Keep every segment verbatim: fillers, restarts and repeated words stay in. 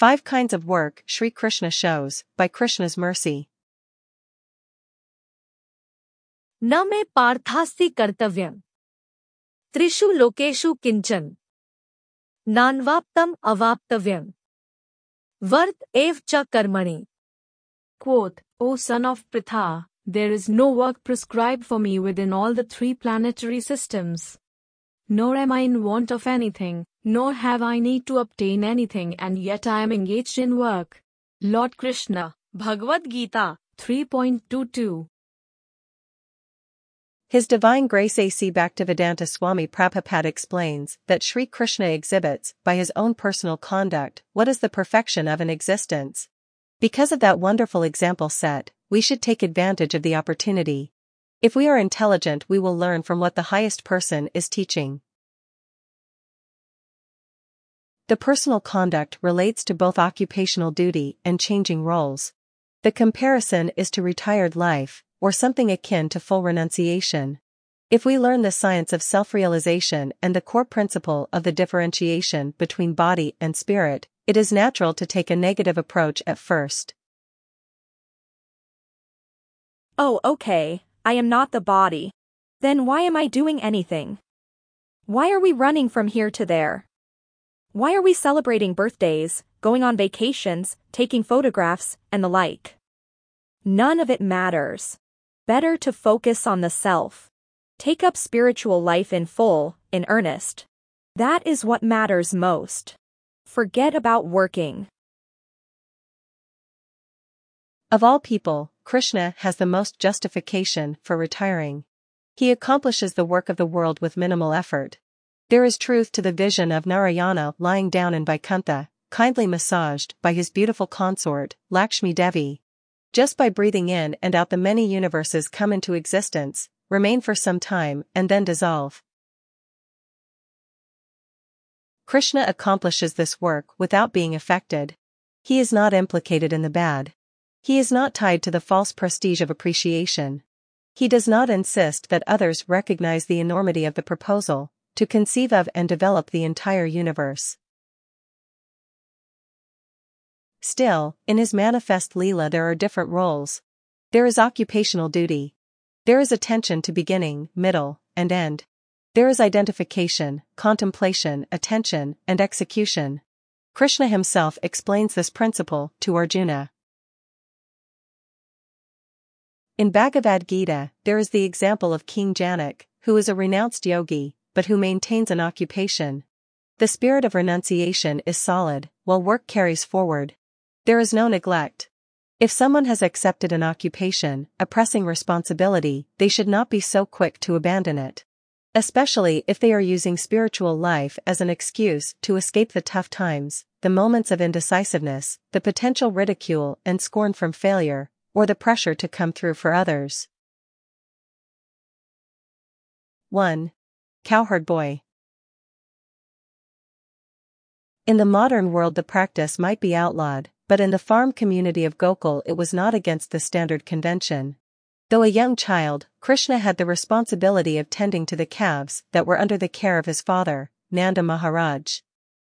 Five kinds of work Sri Krishna shows, by Krishna's mercy. न मे पार्थास्ति कर्तव्यम् त्रिषु लोकेषु किंचन नान्वाप्तम् अवाप्तव्यम् वर्त एव च कर्मणि. Quoth, O son of Pritha, there is no work prescribed for me within all the three planetary systems. Nor am I in want of anything, nor have I need to obtain anything, and yet I am engaged in work. Lord Krishna, Bhagavad Gita, three point two two. His Divine Grace A C Bhaktivedanta Swami Prabhupada explains that Sri Krishna exhibits, by his own personal conduct, what is the perfection of an existence. Because of that wonderful example set, we should take advantage of the opportunity. If we are intelligent, we will learn from what the highest person is teaching. The personal conduct relates to both occupational duty and changing roles. The comparison is to retired life, or something akin to full renunciation. If we learn the science of self-realization and the core principle of the differentiation between body and spirit, it is natural to take a negative approach at first. Oh, okay, I am not the body. Then why am I doing anything? Why are we running from here to there? Why are we celebrating birthdays, going on vacations, taking photographs, and the like? None of it matters. Better to focus on the self. Take up spiritual life in full, in earnest. That is what matters most. Forget about working. Of all people, Krishna has the most justification for retiring. He accomplishes the work of the world with minimal effort. There is truth to the vision of Narayana lying down in Vaikuntha, kindly massaged by his beautiful consort, Lakshmi Devi. Just by breathing in and out, the many universes come into existence, remain for some time, and then dissolve. Krishna accomplishes this work without being affected. He is not implicated in the bad. He is not tied to the false prestige of appreciation. He does not insist that others recognize the enormity of the proposal, to conceive of and develop the entire universe. Still, in his manifest Leela there are different roles. There is occupational duty. There is attention to beginning, middle, and end. There is identification, contemplation, attention, and execution. Krishna himself explains this principle to Arjuna. In Bhagavad Gita, there is the example of King Janak, who is a renounced yogi, but who maintains an occupation. The spirit of renunciation is solid, while work carries forward. There is no neglect. If someone has accepted an occupation, a pressing responsibility, they should not be so quick to abandon it. Especially if they are using spiritual life as an excuse to escape the tough times, the moments of indecisiveness, the potential ridicule and scorn from failure, or the pressure to come through for others. one. Cowherd boy. In the modern world the practice might be outlawed, but in the farm community of Gokul it was not against the standard convention. Though a young child, Krishna had the responsibility of tending to the calves that were under the care of his father, Nanda Maharaj.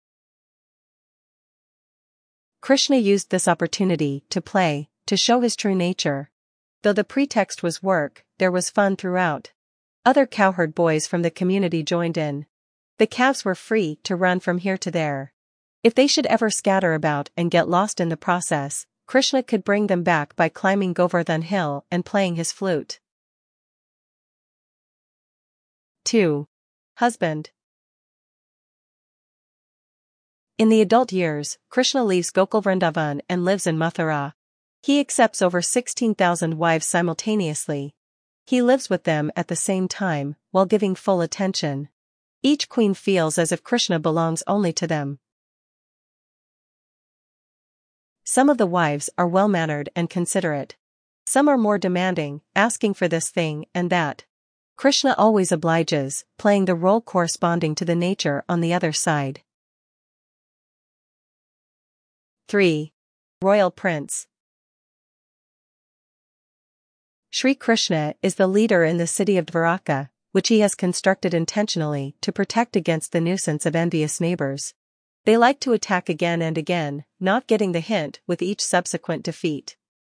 Krishna used this opportunity to play, to show his true nature. Though the pretext was work, there was fun throughout. Other cowherd boys from the community joined in. The calves were free to run from here to there. If they should ever scatter about and get lost in the process, Krishna could bring them back by climbing Govardhan Hill and playing his flute. two. Husband. In the adult years, Krishna leaves Gokul Vrindavan and lives in Mathura. He accepts over sixteen thousand wives simultaneously. He lives with them at the same time, while giving full attention. Each queen feels as if Krishna belongs only to them. Some of the wives are well-mannered and considerate. Some are more demanding, asking for this thing and that. Krishna always obliges, playing the role corresponding to the nature on the other side. three. Royal Prince. Sri Krishna is the leader in the city of Dwaraka, which he has constructed intentionally to protect against the nuisance of envious neighbors. They like to attack again and again, not getting the hint with each subsequent defeat.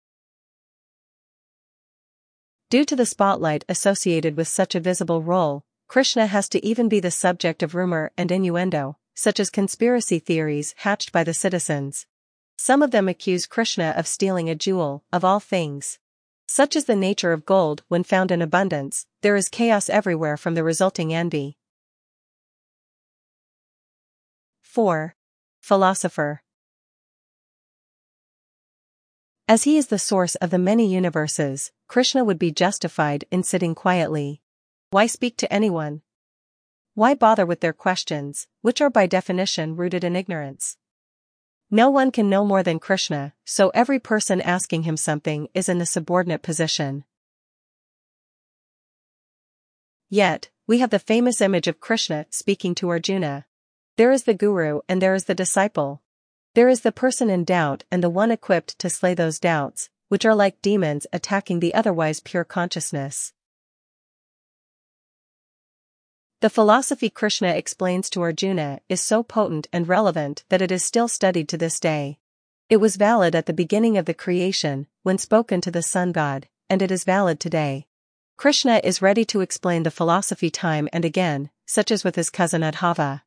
Due to the spotlight associated with such a visible role, Krishna has to even be the subject of rumor and innuendo, such as conspiracy theories hatched by the citizens. Some of them accuse Krishna of stealing a jewel, of all things. Such is the nature of gold when found in abundance, there is chaos everywhere from the resulting envy. four. Philosopher. As he is the source of the many universes, Krishna would be justified in sitting quietly. Why speak to anyone? Why bother with their questions, which are by definition rooted in ignorance? No one can know more than Krishna, so every person asking him something is in a subordinate position. Yet, we have the famous image of Krishna speaking to Arjuna. There is the guru and there is the disciple. There is the person in doubt and the one equipped to slay those doubts, which are like demons attacking the otherwise pure consciousness. The philosophy Krishna explains to Arjuna is so potent and relevant that it is still studied to this day. It was valid at the beginning of the creation, when spoken to the sun god, and it is valid today. Krishna is ready to explain the philosophy time and again, such as with his cousin Adhava.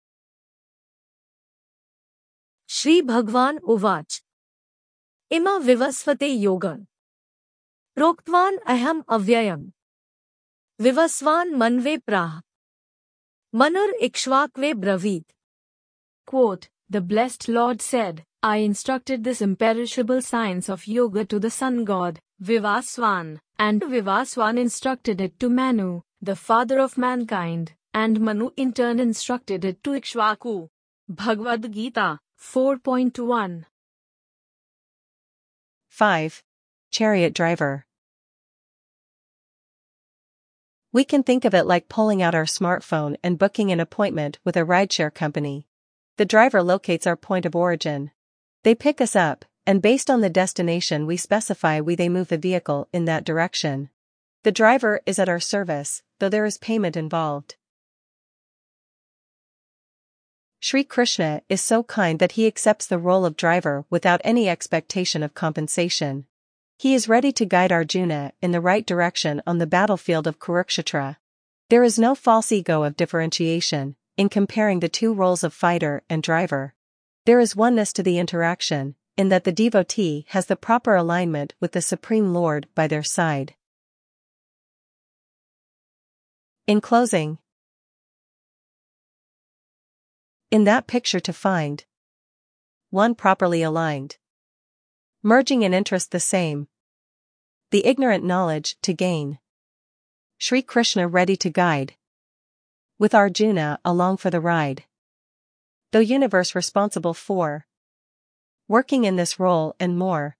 Shri Bhagwan Uvach. Ima vivasvate yogan. Proktvan aham avyayam. Vivasvan manve prah. Manur ikshvakve bravid. Quote, the blessed Lord said, I instructed this imperishable science of yoga to the sun god, Vivasvan, and Vivasvan instructed it to Manu, the father of mankind, and Manu in turn instructed it to Ikshvaku. Bhagavad Gita, four point one. five. Chariot driver. We can think of it like pulling out our smartphone and booking an appointment with a rideshare company. The driver locates our point of origin. They pick us up, and based on the destination we specify, we they move the vehicle in that direction. The driver is at our service, though there is payment involved. Sri Krishna is so kind that he accepts the role of driver without any expectation of compensation. He is ready to guide Arjuna in the right direction on the battlefield of Kurukshetra. There is no false ego of differentiation in comparing the two roles of fighter and driver. There is oneness to the interaction, in that the devotee has the proper alignment with the Supreme Lord by their side. In closing, in that picture to find one properly aligned, merging in interest the same, the ignorant knowledge to gain, Sri Krishna ready to guide, with Arjuna along for the ride. Though universe responsible for working in this role and more.